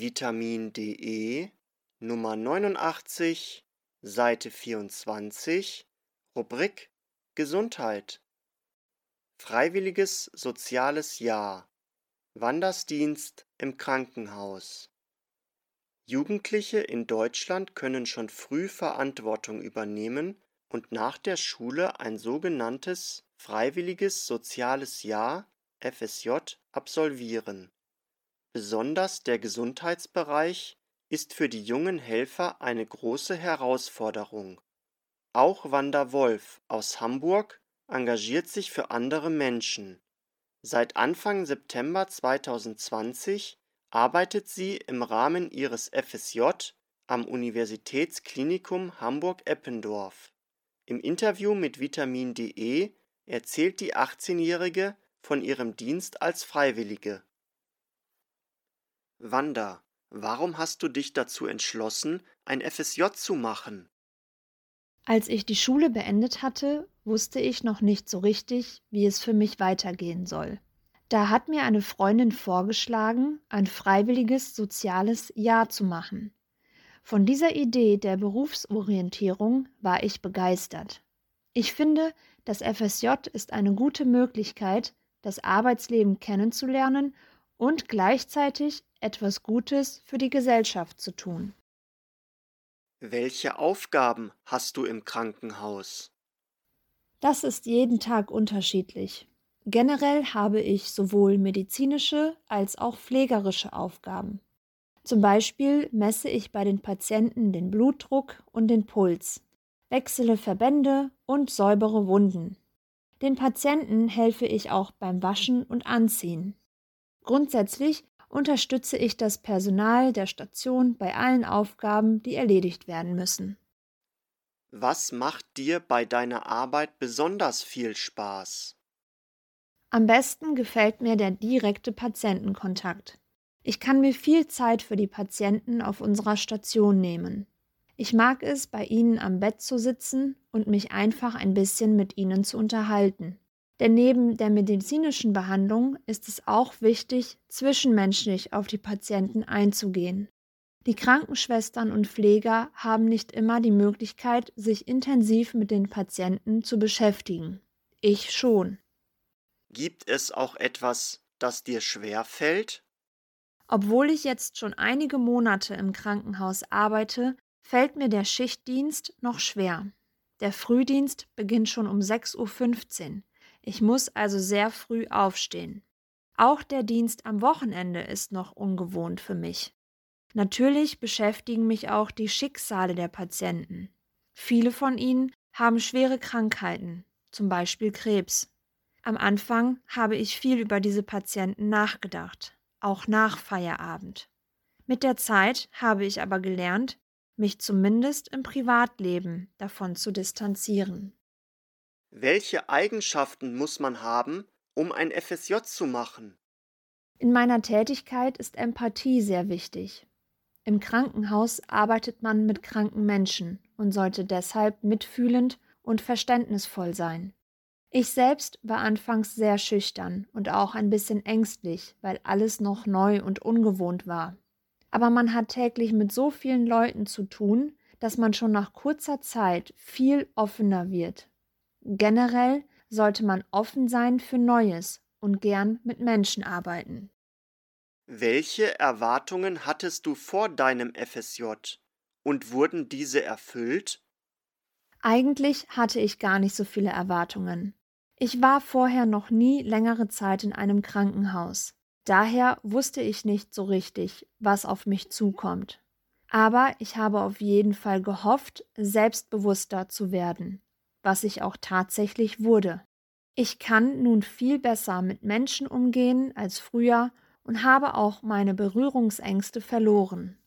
Vitamin.de, Nummer 89, Seite 24, Rubrik Gesundheit. Freiwilliges soziales Jahr. Wandersdienst im Krankenhaus. Jugendliche in Deutschland können schon früh Verantwortung übernehmen und nach der Schule ein sogenanntes Freiwilliges soziales Jahr (FSJ) absolvieren. Besonders der Gesundheitsbereich ist für die jungen Helfer eine große Herausforderung. Auch Wanda Wolf aus Hamburg engagiert sich für andere Menschen. Seit Anfang September 2020 arbeitet sie im Rahmen ihres FSJ am Universitätsklinikum Hamburg-Eppendorf. Im Interview mit Vitamin.de erzählt die 18-Jährige von ihrem Dienst als Freiwillige. Wanda, warum hast du dich dazu entschlossen, ein FSJ zu machen? Als ich die Schule beendet hatte, wusste ich noch nicht so richtig, wie es für mich weitergehen soll. Da hat mir eine Freundin vorgeschlagen, ein freiwilliges soziales Jahr zu machen. Von dieser Idee der Berufsorientierung war ich begeistert. Ich finde, das FSJ ist eine gute Möglichkeit, das Arbeitsleben kennenzulernen und gleichzeitig etwas Gutes für die Gesellschaft zu tun. Welche Aufgaben hast du im Krankenhaus? Das ist jeden Tag unterschiedlich. Generell habe ich sowohl medizinische als auch pflegerische Aufgaben. Zum Beispiel messe ich bei den Patienten den Blutdruck und den Puls, wechsle Verbände und säubere Wunden. Den Patienten helfe ich auch beim Waschen und Anziehen. Grundsätzlich unterstütze ich das Personal der Station bei allen Aufgaben, die erledigt werden müssen. Was macht dir bei deiner Arbeit besonders viel Spaß? Am besten gefällt mir der direkte Patientenkontakt. Ich kann mir viel Zeit für die Patienten auf unserer Station nehmen. Ich mag es, bei ihnen am Bett zu sitzen und mich einfach ein bisschen mit ihnen zu unterhalten. Denn neben der medizinischen Behandlung ist es auch wichtig, zwischenmenschlich auf die Patienten einzugehen. Die Krankenschwestern und Pfleger haben nicht immer die Möglichkeit, sich intensiv mit den Patienten zu beschäftigen. Ich schon. Gibt es auch etwas, das dir schwer fällt? Obwohl ich jetzt schon einige Monate im Krankenhaus arbeite, fällt mir der Schichtdienst noch schwer. Der Frühdienst beginnt schon um 6:15 Uhr. Ich muss also sehr früh aufstehen. Auch der Dienst am Wochenende ist noch ungewohnt für mich. Natürlich beschäftigen mich auch die Schicksale der Patienten. Viele von ihnen haben schwere Krankheiten, zum Beispiel Krebs. Am Anfang habe ich viel über diese Patienten nachgedacht, auch nach Feierabend. Mit der Zeit habe ich aber gelernt, mich zumindest im Privatleben davon zu distanzieren. Welche Eigenschaften muss man haben, um ein FSJ zu machen? In meiner Tätigkeit ist Empathie sehr wichtig. Im Krankenhaus arbeitet man mit kranken Menschen und sollte deshalb mitfühlend und verständnisvoll sein. Ich selbst war anfangs sehr schüchtern und auch ein bisschen ängstlich, weil alles noch neu und ungewohnt war. Aber man hat täglich mit so vielen Leuten zu tun, dass man schon nach kurzer Zeit viel offener wird. Generell sollte man offen sein für Neues und gern mit Menschen arbeiten. Welche Erwartungen hattest du vor deinem FSJ und wurden diese erfüllt? Eigentlich hatte ich gar nicht so viele Erwartungen. Ich war vorher noch nie längere Zeit in einem Krankenhaus. Daher wusste ich nicht so richtig, was auf mich zukommt. Aber ich habe auf jeden Fall gehofft, selbstbewusster zu werden, was ich auch tatsächlich wurde. Ich kann nun viel besser mit Menschen umgehen als früher und habe auch meine Berührungsängste verloren.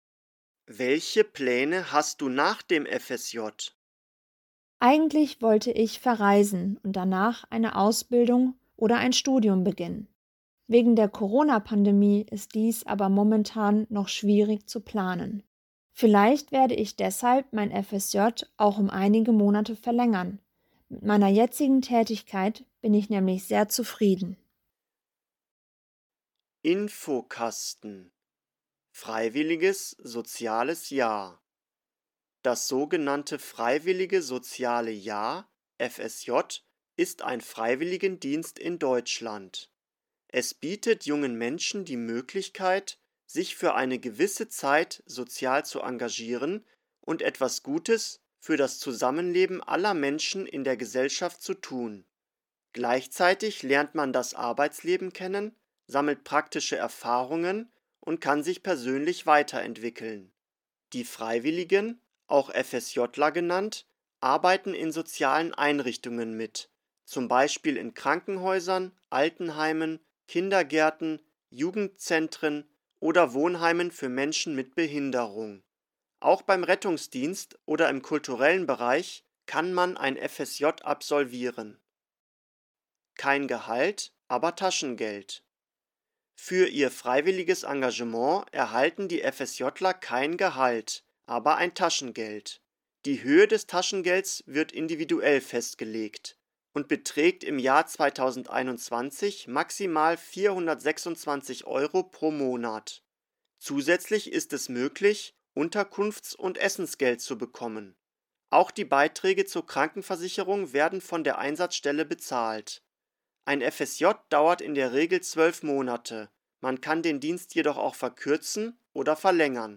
Welche Pläne hast du nach dem FSJ? Eigentlich wollte ich verreisen und danach eine Ausbildung oder ein Studium beginnen. Wegen der Corona-Pandemie ist dies aber momentan noch schwierig zu planen. Vielleicht werde ich deshalb mein FSJ auch um einige Monate verlängern. Mit meiner jetzigen Tätigkeit bin ich nämlich sehr zufrieden. Infokasten. Freiwilliges soziales Jahr. Das sogenannte Freiwillige Soziale Jahr (FSJ) ist ein Freiwilligendienst in Deutschland. Es bietet jungen Menschen die Möglichkeit, sich für eine gewisse Zeit sozial zu engagieren und etwas Gutes für das Zusammenleben aller Menschen in der Gesellschaft zu tun. Gleichzeitig lernt man das Arbeitsleben kennen, sammelt praktische Erfahrungen und kann sich persönlich weiterentwickeln. Die Freiwilligen, auch FSJler genannt, arbeiten in sozialen Einrichtungen mit, zum Beispiel in Krankenhäusern, Altenheimen, Kindergärten, Jugendzentren oder Wohnheimen für Menschen mit Behinderung. Auch beim Rettungsdienst oder im kulturellen Bereich kann man ein FSJ absolvieren. Kein Gehalt, aber Taschengeld. Für ihr freiwilliges Engagement erhalten die FSJler kein Gehalt, aber ein Taschengeld. Die Höhe des Taschengelds wird individuell festgelegt und beträgt im Jahr 2021 maximal 426 Euro pro Monat. Zusätzlich ist es möglich, Unterkunfts- und Essensgeld zu bekommen. Auch die Beiträge zur Krankenversicherung werden von der Einsatzstelle bezahlt. Ein FSJ dauert in der Regel 12 Monate, man kann den Dienst jedoch auch verkürzen oder verlängern.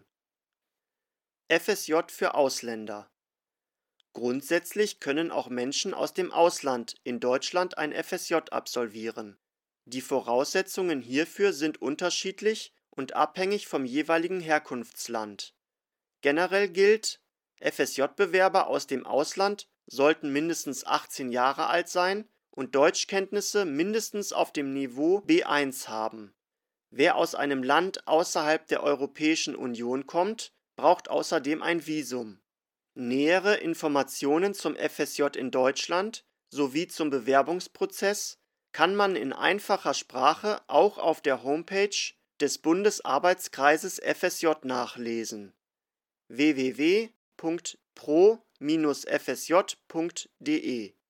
FSJ für Ausländer. Grundsätzlich können auch Menschen aus dem Ausland in Deutschland ein FSJ absolvieren. Die Voraussetzungen hierfür sind unterschiedlich und abhängig vom jeweiligen Herkunftsland. Generell gilt, FSJ-Bewerber aus dem Ausland sollten mindestens 18 Jahre alt sein und Deutschkenntnisse mindestens auf dem Niveau B1 haben. Wer aus einem Land außerhalb der Europäischen Union kommt, braucht außerdem ein Visum. Nähere Informationen zum FSJ in Deutschland sowie zum Bewerbungsprozess kann man in einfacher Sprache auch auf der Homepage des Bundesarbeitskreises FSJ nachlesen: www.pro-fsj.de